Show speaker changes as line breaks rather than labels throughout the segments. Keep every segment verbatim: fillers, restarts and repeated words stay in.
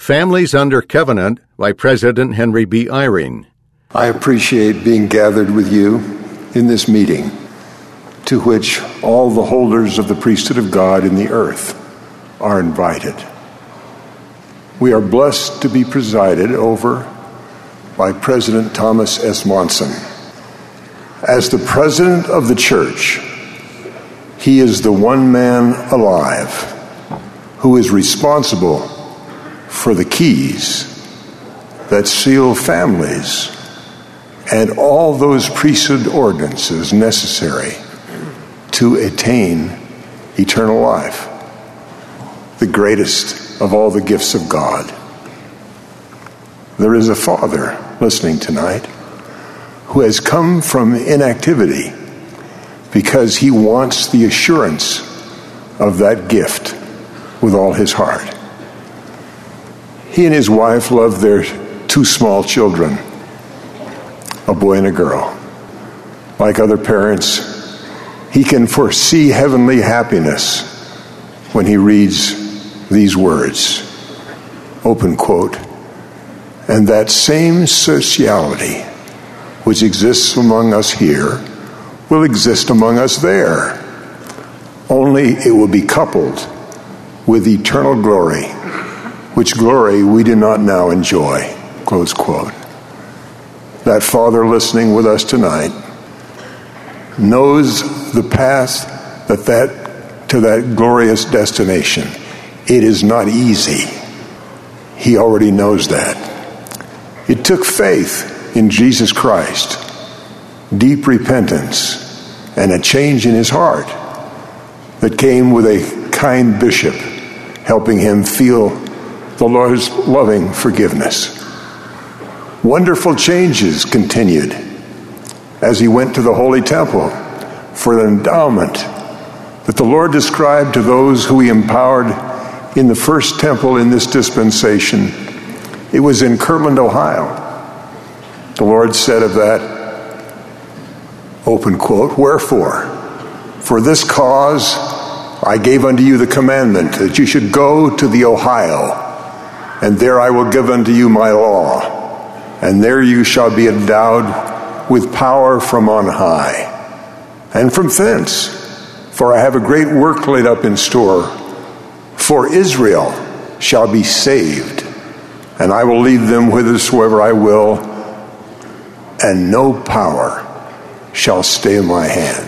Families Under Covenant by President Henry B. Eyring.
I appreciate being gathered with you in this meeting, to which all the holders of the priesthood of God in the earth are invited. We are blessed to be presided over by President Thomas S. Monson. As the president of the church, he is the one man alive who is responsible for the keys that seal families and all those priesthood ordinances necessary to attain eternal life, the greatest of all the gifts of God. There is a father listening tonight who has come from inactivity because he wants the assurance of that gift with all his heart. He and his wife love their two small children, a boy and a girl. Like other parents, he can foresee heavenly happiness when he reads these words, open quote, "And that same sociality which exists among us here will exist among us there, only it will be coupled with eternal glory, which glory we do not now enjoy," close quote. That father listening with us tonight knows the path that that to that glorious destination. It is not easy. He already knows that. It took faith in Jesus Christ, deep repentance, and a change in his heart that came with a kind bishop helping him feel the Lord's loving forgiveness. Wonderful changes continued as he went to the Holy Temple for the endowment that the Lord described to those who he empowered in the first temple in this dispensation. It was in Kirtland, Ohio. The Lord said of that, open quote, "Wherefore, for this cause I gave unto you the commandment that you should go to the Ohio, and there I will give unto you my law, and there you shall be endowed with power from on high. And from thence, for I have a great work laid up in store, for Israel shall be saved, and I will lead them whithersoever I will, and no power shall stay my hand."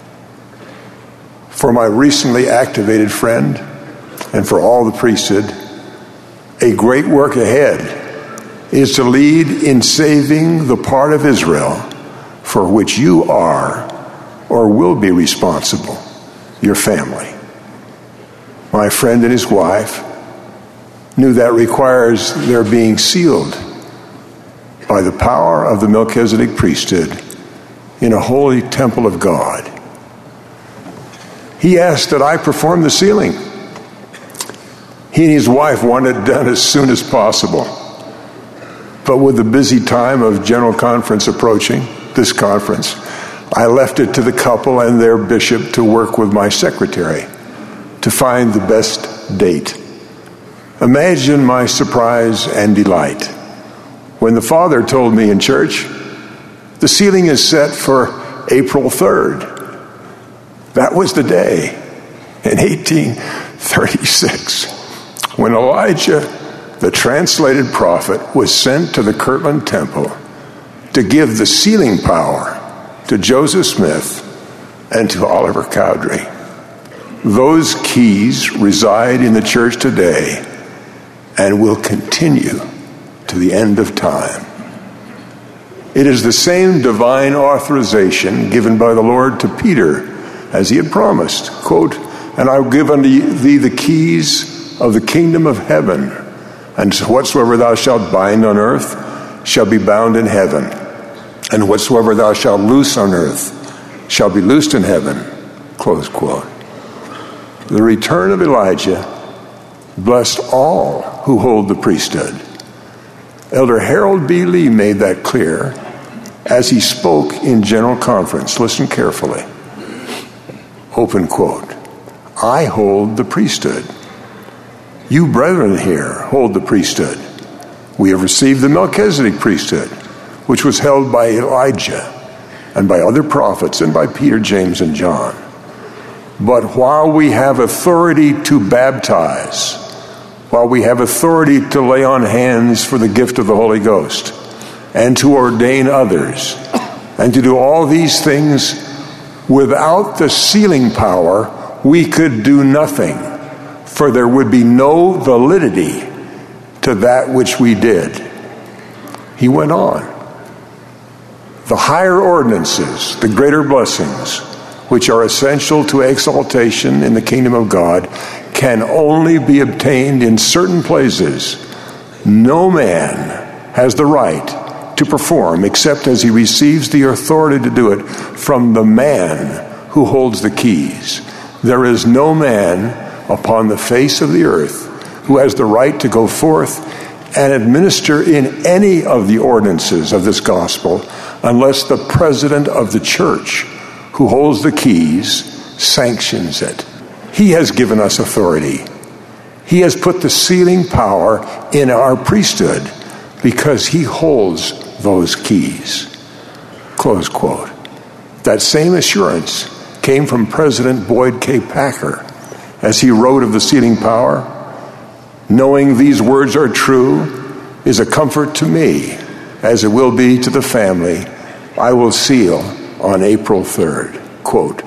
For my recently activated friend, and for all the priesthood, a great work ahead is to lead in saving the part of Israel for which you are or will be responsible, your family. My friend and his wife knew that requires their being sealed by the power of the Melchizedek priesthood in a holy temple of God. He asked that I perform the sealing. He and his wife wanted it done as soon as possible. But with the busy time of General Conference approaching, this conference, I left it to the couple and their bishop to work with my secretary to find the best date. Imagine my surprise and delight when the father told me in church, the sealing is set for April third. That was the day in eighteen thirty-six when Elijah, the translated prophet, was sent to the Kirtland Temple to give the sealing power to Joseph Smith and to Oliver Cowdery. Those keys reside in the church today and will continue to the end of time. It is the same divine authorization given by the Lord to Peter as he had promised, quote, "And I will give unto thee the keys of the kingdom of heaven, and whatsoever thou shalt bind on earth shall be bound in heaven, and whatsoever thou shalt loose on earth shall be loosed in heaven," close quote. The return of Elijah blessed all who hold the priesthood. Elder Harold B. Lee made that clear as he spoke in General Conference. Listen carefully. Open quote, "I hold the priesthood. You brethren here hold the priesthood. We have received the Melchizedek priesthood, which was held by Elijah and by other prophets and by Peter, James, and John. But while we have authority to baptize, while we have authority to lay on hands for the gift of the Holy Ghost, and to ordain others, and to do all these things, without the sealing power, we could do nothing, for there would be no validity to that which we did. He went on. The higher ordinances, the greater blessings, which are essential to exaltation in the kingdom of God, can only be obtained in certain places. No man has the right to perform except as he receives the authority to do it from the man who holds the keys. There is no man upon the face of the earth who has the right to go forth and administer in any of the ordinances of this gospel unless the president of the church, who holds the keys, sanctions it. He has given us authority. He has put the sealing power in our priesthood because he holds those keys. Close quote. That same assurance came from President Boyd K. Packer as he wrote of the sealing power. Knowing these words are true is a comfort to me, as it will be to the family I will seal on April third. Quote,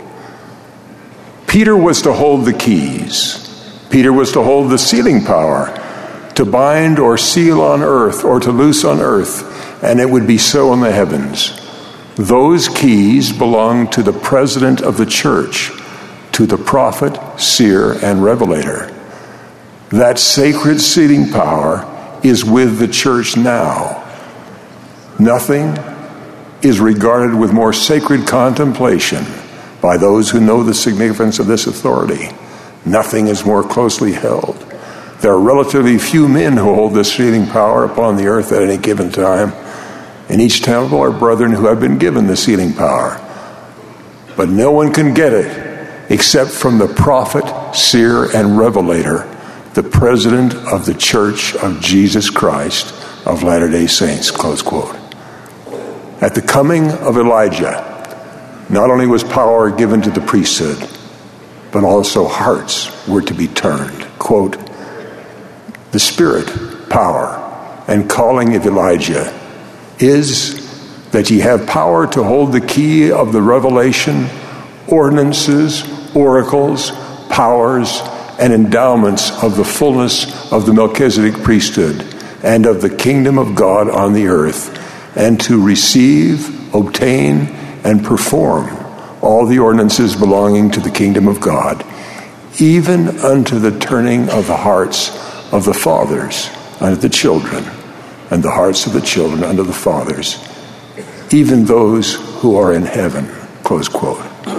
Peter was to hold the keys. Peter was to hold the sealing power, to bind or seal on earth or to loose on earth, and it would be so in the heavens. Those keys belong to the president of the church, to the prophet, seer, and revelator. That sacred sealing power is with the church now. Nothing is regarded with more sacred contemplation by those who know the significance of this authority. Nothing is more closely held. There are relatively few men who hold this sealing power upon the earth at any given time. In each temple are brethren who have been given the sealing power. But no one can get it except from the prophet, seer, and revelator, the president of the Church of Jesus Christ of Latter-day Saints, close quote. At the coming of Elijah, not only was power given to the priesthood, but also hearts were to be turned. Quote, the spirit, power, and calling of Elijah is that ye have power to hold the key of the revelation, ordinances, oracles, powers, and endowments of the fullness of the Melchizedek priesthood and of the kingdom of God on the earth, and to receive, obtain, and perform all the ordinances belonging to the kingdom of God, even unto the turning of the hearts of the fathers unto the children, and the hearts of the children unto the fathers, even those who are in heaven, close quote.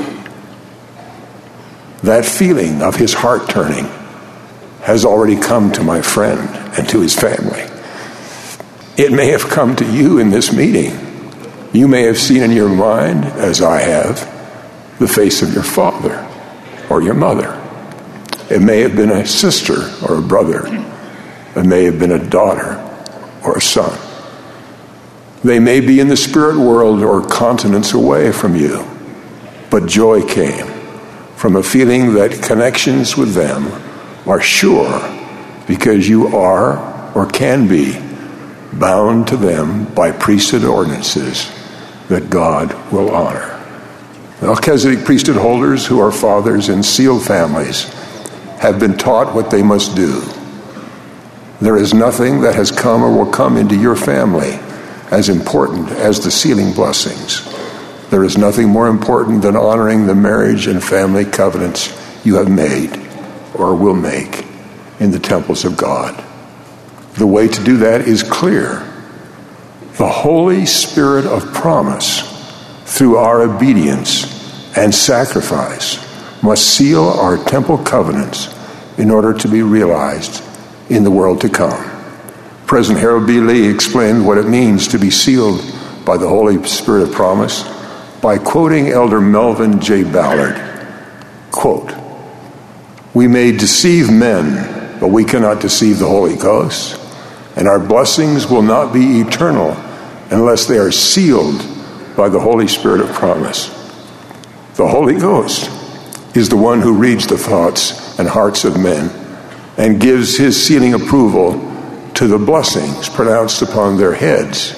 That feeling of his heart turning has already come to my friend and to his family. It may have come to you in this meeting. You may have seen in your mind, as I have, the face of your father or your mother. It may have been a sister or a brother. It may have been a daughter or a son. They may be in the spirit world or continents away from you, but joy came from a feeling that connections with them are sure because you are or can be bound to them by priesthood ordinances that God will honor. Melchizedek priesthood holders who are fathers in sealed families have been taught what they must do. There is nothing that has come or will come into your family as important as the sealing blessings. There is nothing more important than honoring the marriage and family covenants you have made or will make in the temples of God. The way to do that is clear. The Holy Spirit of promise, through our obedience and sacrifice, must seal our temple covenants in order to be realized in the world to come. President Harold B. Lee explained what it means to be sealed by the Holy Spirit of promise by quoting Elder Melvin J. Ballard. Quote, we may deceive men but we cannot deceive the Holy Ghost. And our blessings will not be eternal unless they are sealed by the Holy Spirit of promise. The Holy Ghost is the one who reads the thoughts and hearts of men and gives his sealing approval to the blessings pronounced upon their heads.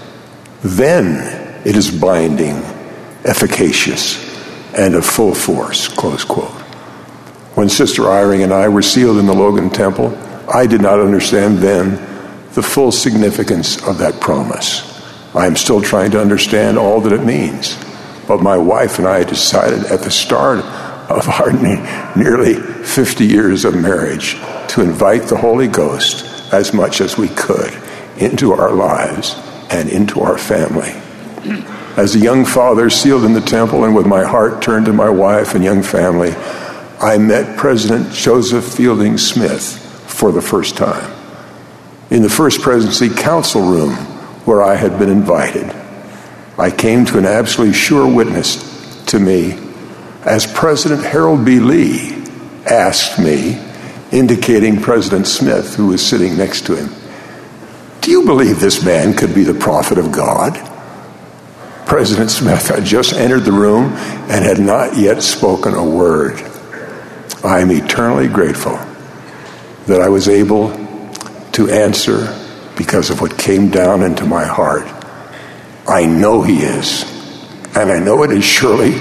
Then it is binding, efficacious, and of full force, close quote. When Sister Eyring and I were sealed in the Logan Temple, I did not understand then the full significance of that promise. I am still trying to understand all that it means. But my wife and I decided at the start of our ne- nearly fifty years of marriage to invite the Holy Ghost as much as we could into our lives and into our family. As a young father sealed in the temple and with my heart turned to my wife and young family, I met President Joseph Fielding Smith for the first time in the First Presidency Council room where I had been invited. I came to an absolutely sure witness to me as President Harold B. Lee asked me, indicating President Smith, who was sitting next to him, "Do you believe this man could be the prophet of God?" President Smith had just entered the room and had not yet spoken a word. I am eternally grateful that I was able to answer because of what came down into my heart. I know he is, and I know it as surely,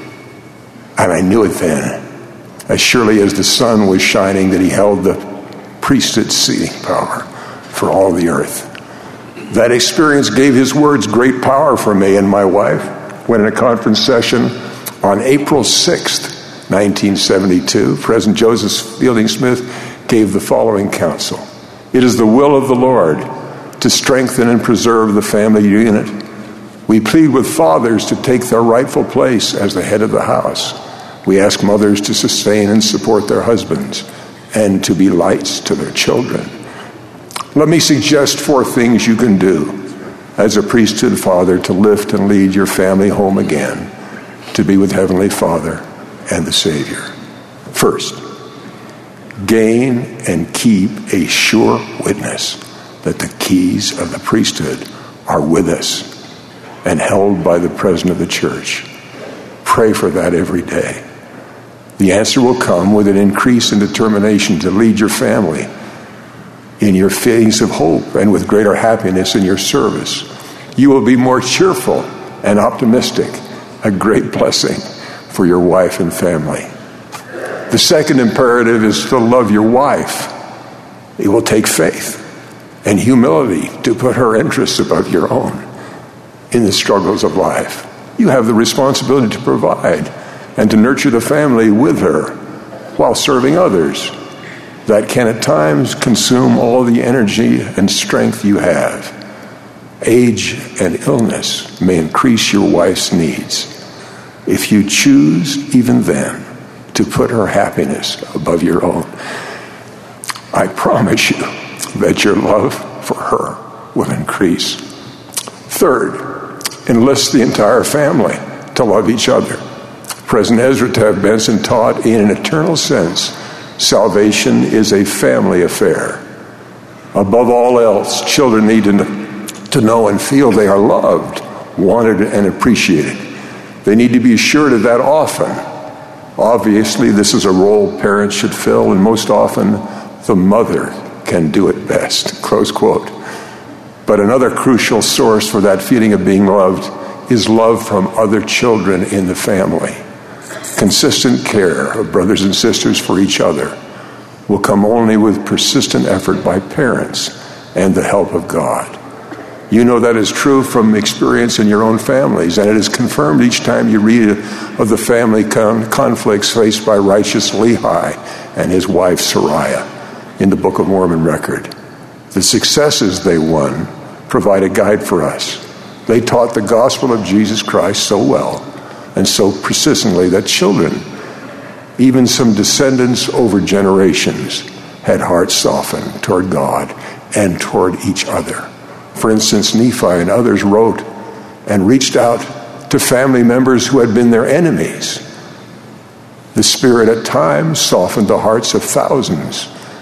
and I knew it then, as surely as the sun was shining, that he held the priesthood seating power for all the earth. That experience gave his words great power for me and my wife when in a conference session on April sixth, nineteen seventy-two, President Joseph Fielding Smith gave the following counsel. "It is the will of the Lord to strengthen and preserve the family unit. We plead with fathers to take their rightful place as the head of the house. We ask mothers to sustain and support their husbands and to be lights to their children. Let me suggest four things you can do as a priesthood father to lift and lead your family home again to be with Heavenly Father and the Savior. First, gain and keep a sure witness that the keys of the priesthood are with us and held by the President of the Church. Pray for that every day. The answer will come with an increase in determination to lead your family in your phase of hope and with greater happiness in your service. You will be more cheerful and optimistic, a great blessing for your wife and family. The second imperative is to love your wife. It will take faith and humility to put her interests above your own in the struggles of life. You have the responsibility to provide and to nurture the family with her while serving others. That can at times consume all the energy and strength you have. Age and illness may increase your wife's needs. If you choose, even then, to put her happiness above your own, I promise you that your love for her will increase. Third, enlist the entire family to love each other. President Ezra Taft Benson taught, in an eternal sense, salvation is a family affair. Above all else, children need to, to know and feel they are loved, wanted, and appreciated. They need to be assured of that often. Obviously, this is a role parents should fill, and most often, the mother can do it best, close quote. But another crucial source for that feeling of being loved is love from other children in the family. Consistent care of brothers and sisters for each other will come only with persistent effort by parents and the help of God. You know that is true from experience in your own families, and it is confirmed each time you read of the family con- conflicts faced by righteous Lehi and his wife Sariah in the Book of Mormon record. The successes they won provide a guide for us. They taught the gospel of Jesus Christ so well and so persistently that children, even some descendants over generations, had hearts softened toward God and toward each other. For instance, Nephi and others wrote and reached out to family members who had been their enemies. The Spirit at times softened the hearts of thousands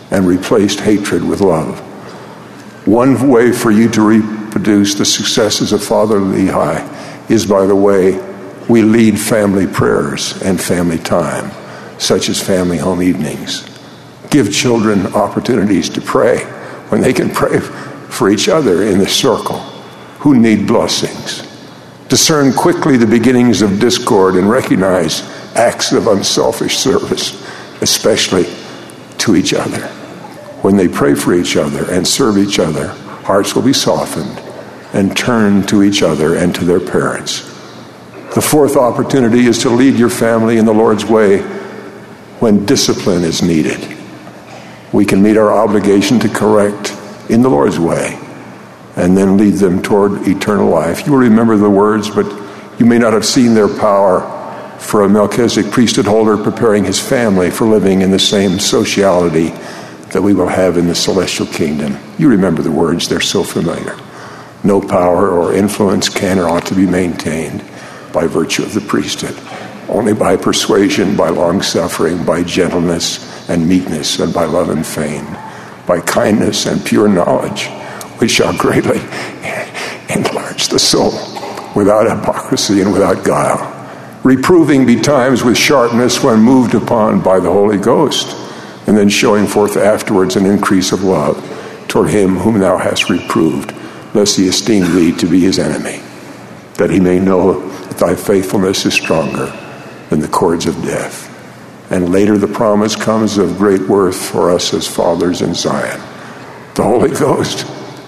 and replaced hatred with love. One way for you to reproduce the successes of Father Lehi is by the way we lead family prayers and family time, such as family home evenings. Give children opportunities to pray when they can pray for each other in the circle who need blessings. Discern quickly the beginnings of discord and recognize acts of unselfish service, especially to each other. When they pray for each other and serve each other, hearts will be softened and turn to each other and to their parents. The fourth opportunity is to lead your family in the Lord's way when discipline is needed. We can meet our obligation to correct in the Lord's way and then lead them toward eternal life. You will remember the words, but you may not have seen their power for a Melchizedek priesthood holder preparing his family for living in the same sociality that we will have in the celestial kingdom. You remember the words, they're so familiar. No power or influence can or ought to be maintained by virtue of the priesthood. Only by persuasion, by long-suffering, by gentleness and meekness, and by love and fame, by kindness and pure knowledge, which shall greatly enlarge the soul, without hypocrisy and without guile. Reproving betimes with sharpness when moved upon by the Holy Ghost, and then showing forth afterwards an increase of love toward him whom thou hast reproved, lest he esteem thee to be his enemy, that he may know that thy faithfulness is stronger than the cords of death. And later the promise comes of great worth for us as fathers in Zion. The Holy Ghost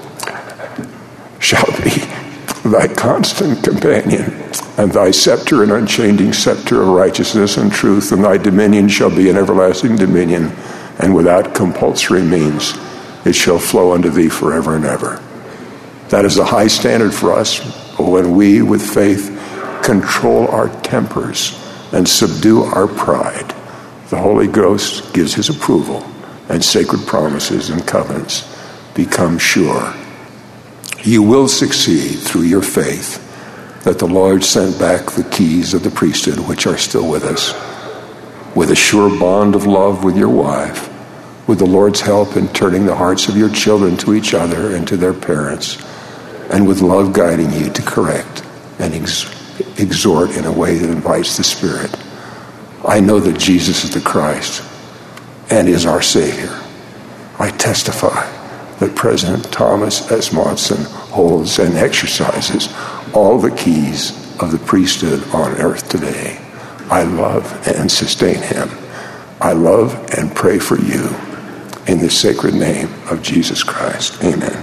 shall be thy constant companion, and thy scepter an unchanging scepter of righteousness and truth, and thy dominion shall be an everlasting dominion, and without compulsory means it shall flow unto thee forever and ever. That is a high standard for us when we, with faith, control our tempers and subdue our pride. The Holy Ghost gives his approval, and sacred promises and covenants become sure. You will succeed through your faith that the Lord sent back the keys of the priesthood, which are still with us, with a sure bond of love with your wife, with the Lord's help in turning the hearts of your children to each other and to their parents, and with love guiding you to correct and ex- exhort in a way that invites the Spirit. I know that Jesus is the Christ and is our Savior. I testify that President Thomas S. Monson holds and exercises all the keys of the priesthood on earth today. I love and sustain him. I love and pray for you in the sacred name of Jesus Christ. Amen.